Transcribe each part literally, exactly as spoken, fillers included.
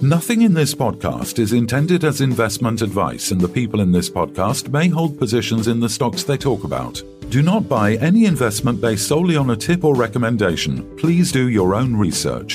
Nothing in this podcast is intended as investment advice, and the people in this podcast may hold positions in the stocks they talk about. Do not buy any investment based solely on a tip or recommendation. Please do your own research.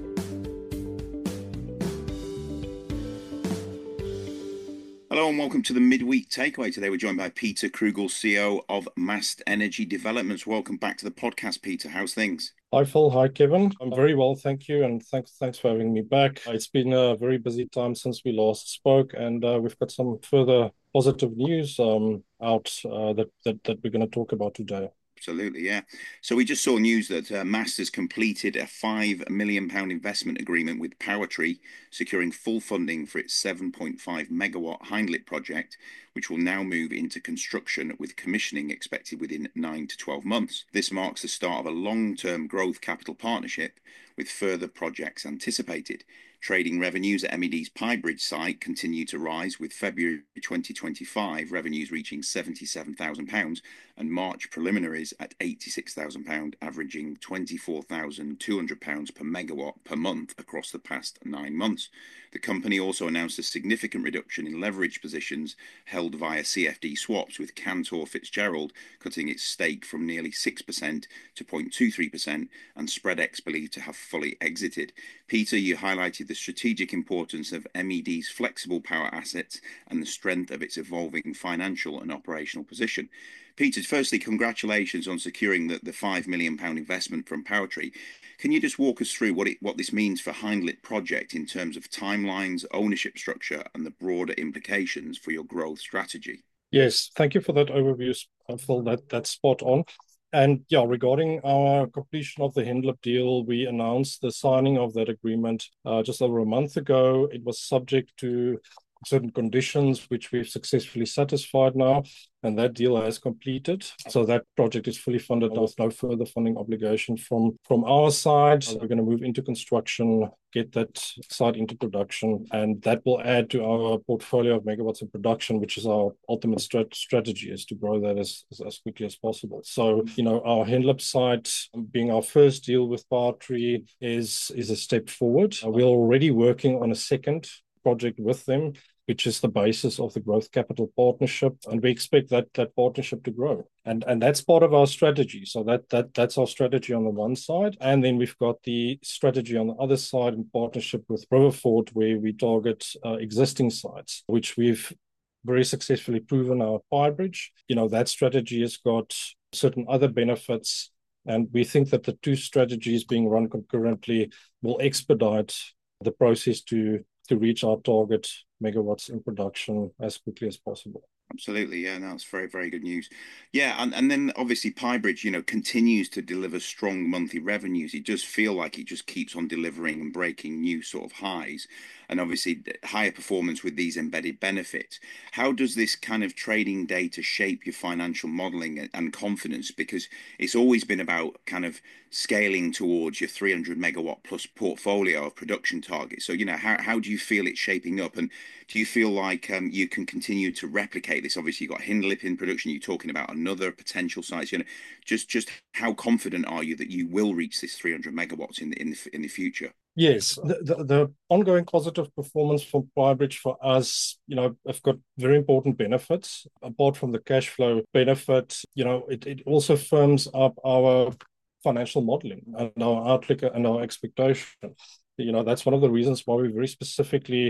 Hello and welcome to the Midweek Takeaway. Today we're joined by Peter Krugel, C E O of Mast Energy Developments. Welcome back to the podcast, Peter. How's things? Hi, Phil. Hi, Kevin. I'm very well, thank you, and thanks thanks for having me back. It's been a very busy time since we last spoke, and uh, we've got some further positive news um, out uh, that, that that we're going to talk about today. Absolutely, yeah. So we just saw news that uh, Mast has completed a five million pound investment agreement with Powertree, securing full funding for its seven point five megawatt Hindlip project, which will now move into construction with commissioning expected within nine to twelve months. This marks the start of a long-term growth capital partnership with further projects anticipated. Trading revenues at M E D's Piebridge site continue to rise, with February twenty twenty-five revenues reaching seventy-seven thousand pounds and March preliminaries at eighty-six thousand pounds, averaging twenty-four thousand two hundred pounds per megawatt per month across the past nine months. The company also announced a significant reduction in leverage positions held via C F D swaps, with Cantor Fitzgerald cutting its stake from nearly six percent to zero point two three percent and Spreadex believed to have fully exited. Peter, you highlighted the strategic importance of M E D's flexible power assets and the strength of its evolving financial and operational position. Peter, firstly, congratulations on securing the, the five million pound investment from Powertree. Can you just walk us through what it what this means for Hindlip project in terms of timelines, ownership structure, and the broader implications for your growth strategy? Yes, thank you for that overview, Phil. That, that's spot on. And yeah, regarding our completion of the Hindlip deal, we announced the signing of that agreement uh, just over a month ago. It was subject to certain conditions, which we've successfully satisfied now, and that deal has completed. So that project is fully funded now with no further funding obligation from, from our side. We're going to move into construction, get that site into production, and that will add to our portfolio of megawatts in production, which is our ultimate strat- strategy, is to grow that as, as, as quickly as possible. So, you know, our Hindlip site, being our first deal with Powertree, is, is a step forward. Uh, we're already working on a second project with them, which is the basis of the growth capital partnership, and we expect that that partnership to grow, and and that's part of our strategy. So that that that's our strategy on the one side, and then we've got the strategy on the other side in partnership with Riverford, where we target uh, existing sites, which we've very successfully proven our Piebridge. You know, that strategy has got certain other benefits, and we think that the two strategies being run concurrently will expedite the process to to reach our target megawatts in production as quickly as possible. Absolutely, yeah, no, that's very, very good news. Yeah, and, and then obviously Piebridge, you know, continues to deliver strong monthly revenues. It does feel like it just keeps on delivering and breaking new sort of highs, and obviously higher performance with these embedded benefits. How does this kind of trading data shape your financial modeling and confidence? Because it's always been about kind of scaling towards your three hundred megawatt plus portfolio of production targets. So, you know, how, how do you feel it's shaping up? And do you feel like um, you can continue to replicate this? Obviously, you've got Hindlip in production. You're talking about another potential site. You know, just just how confident are you that you will reach this three hundred megawatts in the in the, in the future? Yes, the, the, the ongoing positive performance from Piebridge for us, you know, have got very important benefits. Apart from the cash flow benefit, you know, it, it also firms up our financial modeling and our outlook and our expectation. You know, that's one of the reasons why we very specifically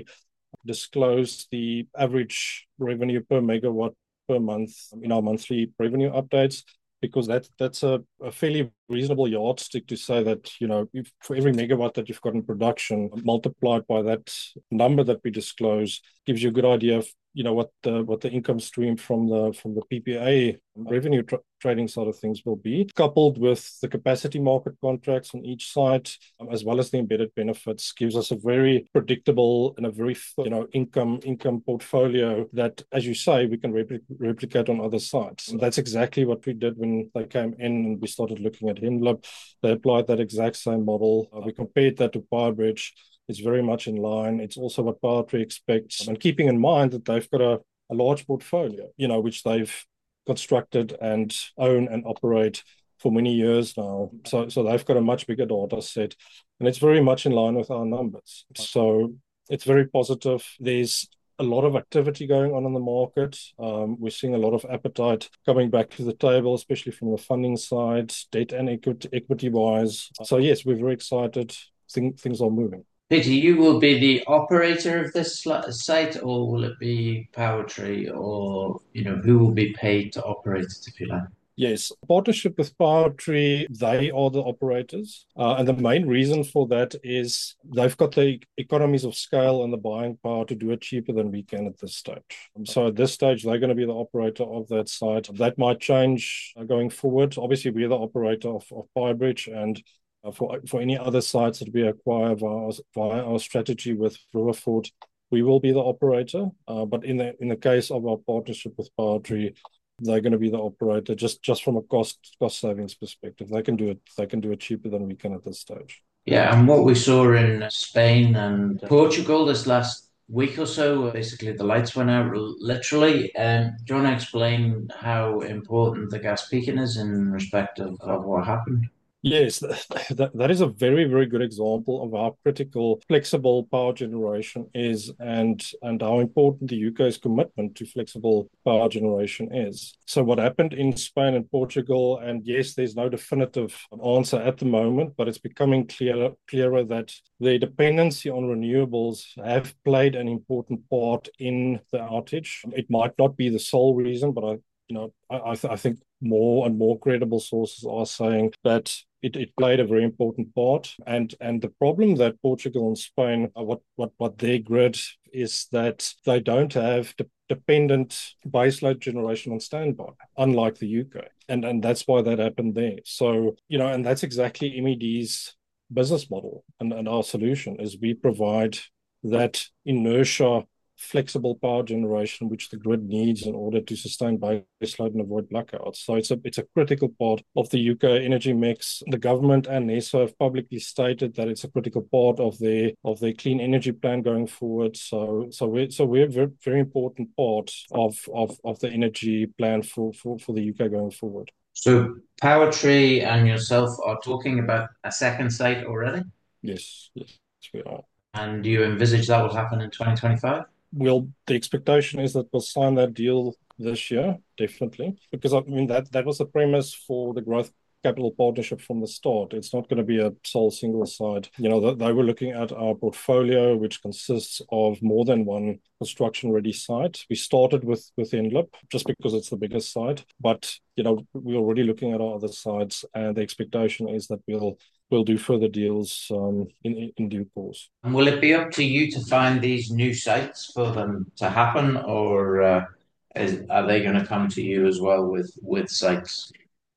disclose the average revenue per megawatt per month in our monthly revenue updates, because that that's a, a fairly reasonable yardstick to say that, you know, if for every megawatt that you've got in production, multiplied by that number that we disclose, gives you a good idea of, you know, what the what the income stream from the from the P P A revenue tra- trading side of things will be, coupled with the capacity market contracts on each site, um, as well as the embedded benefits, gives us a very predictable and a very, you know, income income portfolio that, as you say, we can repli- replicate on other sites. And that's exactly what we did when they came in and we started looking at Hindlip. They applied that exact same model. Uh, we compared that to Piebridge. It's very much in line. It's also what Powertree expects. And keeping in mind that they've got a, a large portfolio, you know, which they've constructed and own and operate for many years now. So, so they've got a much bigger data set, and it's very much in line with our numbers. So It's very positive. There's a lot of activity going on in the market. Um, we're seeing a lot of appetite coming back to the table, especially from the funding side, debt and equity, equity-wise. So yes, we're very excited. Thing, things are moving. Peter, you will be the operator of this site, or will it be Powertree, or you know who will be paid to operate it, if you like? Yes, partnership with Powertree, they are the operators. Uh, and the main reason for that is they've got the economies of scale and the buying power to do it cheaper than we can at this stage. So at this stage, they're going to be the operator of that site. That might change going forward. Obviously, we're the operator of, of PyBridge, and uh, for, for any other sites that we acquire via, via our strategy with Riverfort, we will be the operator. Uh, but in the in the case of our partnership with Powertree, they're going to be the operator just, just from a cost cost savings perspective. They can do it. They can do it cheaper than we can at this stage. Yeah, and what we saw in Spain and Portugal this last week or so, basically the lights went out literally. Um, do you want to explain how important the gas peaking is in respect of, of what happened? Yes, that, that is a very, very good example of how critical flexible power generation is, and, and how important the U K's commitment to flexible power generation is. So what happened in Spain and Portugal, and yes, there's no definitive answer at the moment, but it's becoming clearer, clearer that the dependency on renewables have played an important part in the outage. It might not be the sole reason, but I You know, I, I, th- I think more and more credible sources are saying that it, it played a very important part. And and the problem that Portugal and Spain, uh, what what what their grid is that they don't have de- dependent baseload generation on standby, unlike the U K. And and that's why that happened there. So, you know, and that's exactly M E D's business model, and, and our solution is we provide that inertia flexible power generation which the grid needs in order to sustain baseload and avoid blackouts. So it's a it's a critical part of the U K energy mix. The government and NESO have publicly stated that it's a critical part of their of their clean energy plan going forward. So so we're so we're a very, very important part of, of of the energy plan for, for, for the U K going forward. So Powertree and yourself are talking about a second site already? Yes, yes, we are. And do you envisage that will happen in twenty twenty-five? Well, the expectation is that we'll sign that deal this year, definitely, because I mean that that was the premise for the growth capital partnership from the start. It's not going to be a sole single site. You know, they were looking at our portfolio, which consists of more than one construction ready site. We started with with Henlip just because it's the biggest site, but you know, we're already looking at our other sites, and the expectation is that we'll we'll do further deals um, in, in due course. And will it be up to you to find these new sites for them to happen, or uh, is, are they going to come to you as well with, with sites?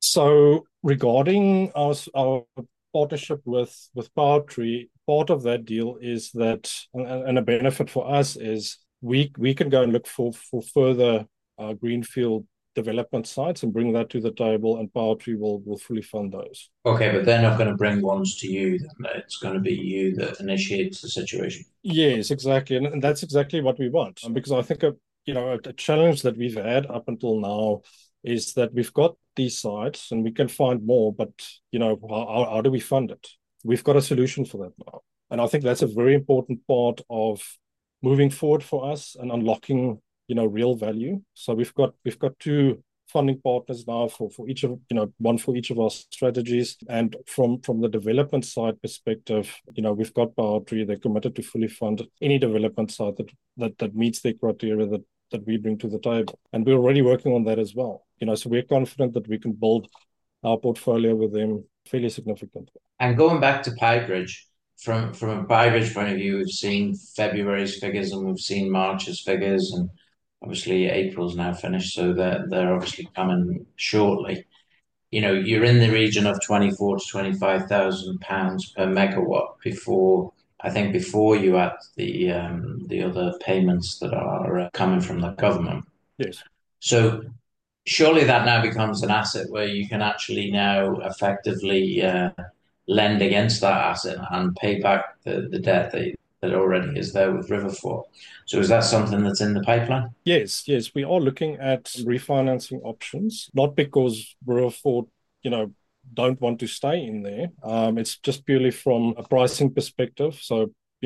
So regarding our, our partnership with, with Powertree, part of that deal is that, and, and a benefit for us is we we can go and look for, for further uh, greenfield development sites and bring that to the table, and Powertree will, will fully fund those. Okay, but they're not going to bring ones to you, then it's going to be you that initiates the situation. Yes, exactly. And, and that's exactly what we want. Um, because I think, a, you know, a, a challenge that we've had up until now is that we've got these sites and we can find more, but, you know, how, how do we fund it? We've got a solution for that now. And I think that's a very important part of moving forward for us and unlocking, you know, real value. So we've got we've got two funding partners now for, for each of, you know, one for each of our strategies. And from, from the development side perspective, you know, we've got Powertree, they're committed to fully fund any development side that, that, that meets their criteria that, that we bring to the table. And we're already working on that as well. You know, so we're confident that we can build our portfolio with them fairly significantly. And going back to PyBridge, from, from a PyBridge point of view, we've seen February's figures and we've seen March's figures, and obviously April's now finished, so they're, they're obviously coming shortly. You know, you're in the region of twenty-four to twenty-five thousand pounds per megawatt before, I think before you add the um, the other payments that are uh, coming from the government. Yes. So surely that now becomes an asset where you can actually now effectively uh, lend against that asset and pay back the, the debt that, that already is there with Riverfort. So is that something that's in the pipeline? Yes, yes. We are looking at refinancing options, not because Riverfort, you know, don't want to stay in there. Um, it's just purely from a pricing perspective. So, you know,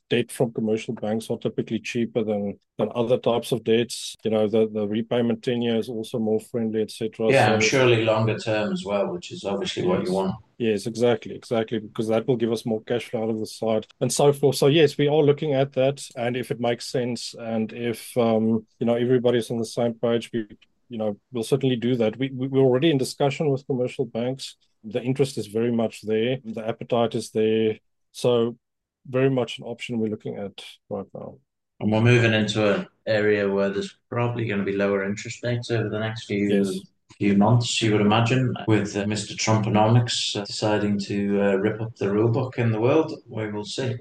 debt from commercial banks are typically cheaper than than other types of debts. You know, the, the repayment tenure is also more friendly, et cetera. Yeah, So and surely longer term as well, which is obviously what yes. you want. Yes, exactly, exactly, because that will give us more cash flow out of the side and so forth. So yes, we are looking at that, and if it makes sense, and if um, you know everybody's on the same page, we you know we'll certainly do that. We, we we're already in discussion with commercial banks. The interest is very much there. The appetite is there. So very much an option we're looking at right now. And we're moving into an area where there's probably going to be lower interest rates over the next few Yes. few months, you would imagine, with uh, Mister Trumponomics uh, deciding to uh, rip up the rule book in the world. We will see.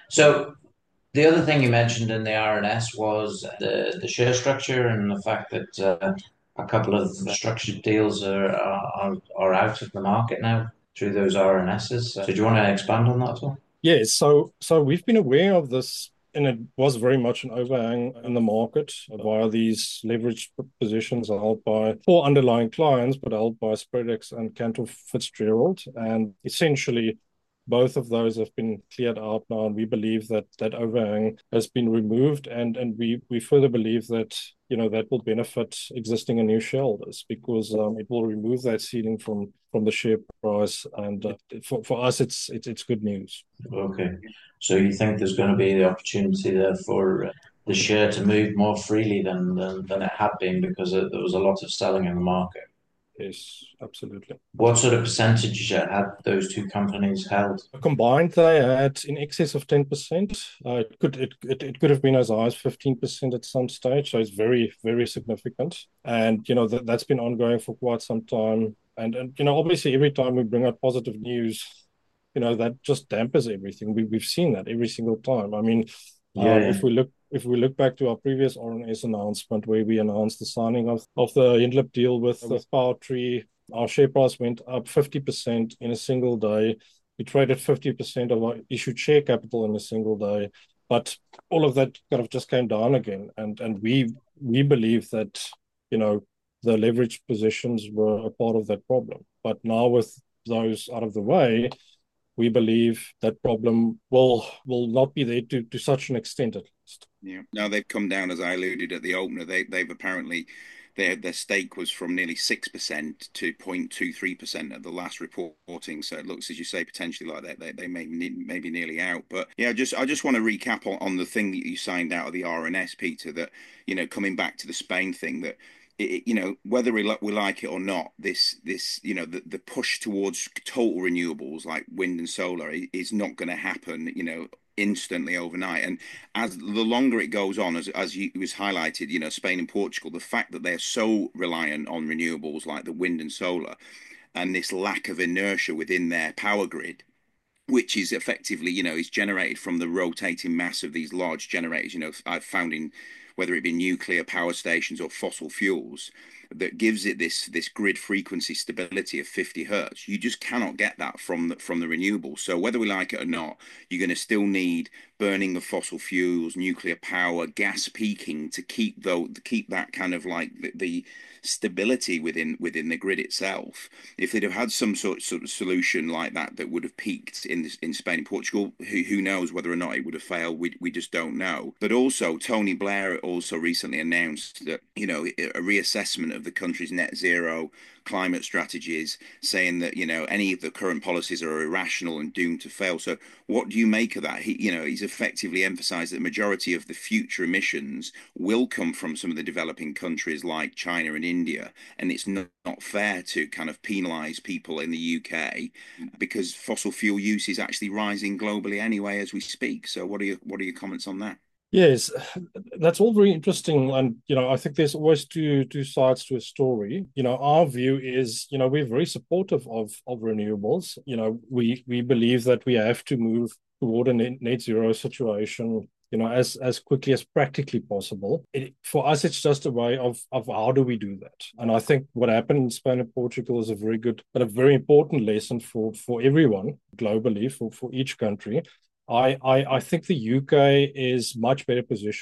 So the other thing you mentioned in the R N S was the, the share structure and the fact that uh, a couple of structured deals are, are are out of the market now through those R N Ss. So do you want to expand on that at all? Yes, so so we've been aware of this, and it was very much an overhang in the market via these leveraged positions held by four underlying clients, but held by Spreadex and Cantor Fitzgerald. And essentially, both of those have been cleared out now, and we believe that that overhang has been removed, and and we we further believe that you know that will benefit existing and new shareholders because um, it will remove that ceiling from from the share price, and uh, for for us, it's it's it's good news. Okay. So you think there's going to be the opportunity there for uh, the share to move more freely than than, than it had been because it, there was a lot of selling in the market. Yes, absolutely. What sort of percentage uh, had those two companies held? Combined, they had in excess of ten percent. Uh, it could it, it it could have been as high as fifteen percent at some stage. So it's very, very significant. And, you know, that, that's been ongoing for quite some time. And, and, you know, obviously every time we bring out positive news, you know, that just dampers everything. We, we've seen that every single time. I mean, Yeah, um, yeah. if we look if we look back to our previous R N S announcement where we announced the signing of, of the Hindlip deal with, with Powertree, our share price went up fifty percent in a single day. We traded fifty percent of our issued share capital in a single day. But all of that kind of just came down again. And and we we believe that, you know, the leveraged positions were a part of that problem. But now with those out of the way, we believe that problem will will not be there to, to such an extent at least. Yeah. Now they've come down, as I alluded at the opener. They they've apparently their their stake was from nearly six percent to zero point two three percent at the last reporting. So it looks, as you say, potentially like that they, they may maybe nearly out. But yeah, just I just want to recap on, on the thing that you signed out of the R N S, Peter. That you know, coming back to the Spain thing, that it, you know, whether we, we like it or not, this this you know the, the push towards total renewables like wind and solar is not going to happen. You know, instantly overnight. And as the longer it goes on, as as you, it was highlighted, you know, Spain and Portugal, the fact that they're so reliant on renewables like the wind and solar, and this lack of inertia within their power grid, which is effectively, you know, is generated from the rotating mass of these large generators. You know, I've found in whether it be nuclear power stations or fossil fuels, that gives it this this grid frequency stability of fifty hertz. You just cannot get that from the, from the renewables. So whether we like it or not, you're going to still need burning of fossil fuels, nuclear power, gas peaking to keep though to keep that kind of like the, the stability within within the grid itself. If they'd have had some sort, sort of solution like that that would have peaked in this, in Spain and Portugal, who who knows whether or not it would have failed? We we just don't know. But also Tony Blair also recently announced that you know a reassessment of the country's net zero climate strategies, saying that you know any of the current policies are irrational and doomed to fail. So what do you make of that? He you know he's effectively emphasized that the majority of the future emissions will come from some of the developing countries like China and India, and it's not, not fair to kind of penalize people in the U K because fossil fuel use is actually rising globally anyway as we speak. So what are your what are your comments on that? Yes, that's all very interesting. And, you know, I think there's always two two sides to a story. You know, our view is, you know, we're very supportive of, of renewables. You know, we, we believe that we have to move toward a net, net zero situation, you know, as, as quickly as practically possible. It, for us, it's just a way of, of how do we do that? And I think what happened in Spain and Portugal is a very good, but a very important lesson for, for everyone globally, for, for each country. I, I, I think the U K is much better positioned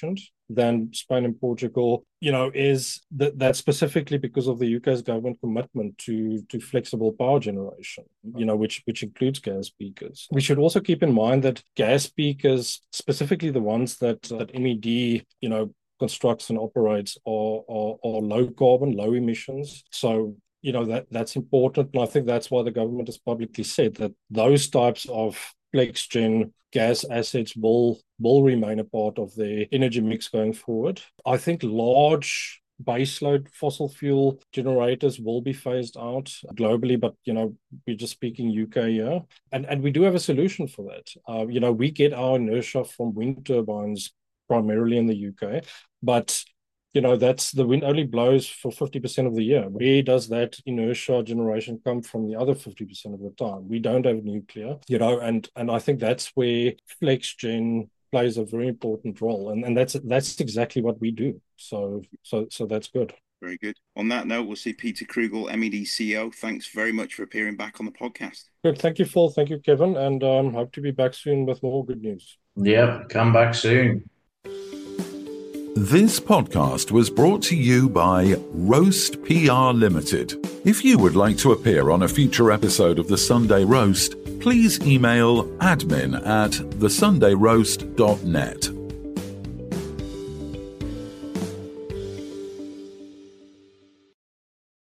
than Spain and Portugal, you know, is that that's specifically because of the U K's government commitment to to flexible power generation, you know, which which includes gas peakers. We should also keep in mind that gas peakers, specifically the ones that that M E D, you know, constructs and operates, are, are, are low carbon, low emissions. So, you know, that that's important. And I think that's why the government has publicly said that those types of FlexGen gas assets will will remain a part of the energy mix going forward. I think large baseload fossil fuel generators will be phased out globally, but, you know, we're just speaking U K here. And, and we do have a solution for that. Uh, you know, we get our inertia from wind turbines primarily in the U K, but you know, that's the wind only blows for fifty percent of the year. Where does that inertia generation come from the other fifty percent of the time? We don't have nuclear, you know, and and I think that's where FlexGen plays a very important role. And, and that's that's exactly what we do. So so so that's good. Very good. On that note, we'll see Peter Krugel, M E D C E O. Thanks very much for appearing back on the podcast. Good. Thank you, Phil. Thank you, Kevin. And um, hope to be back soon with more good news. Yep, come back soon. This podcast was brought to you by Roast P R Limited. If you would like to appear on a future episode of The Sunday Roast, please email admin at the sunday roast dot net.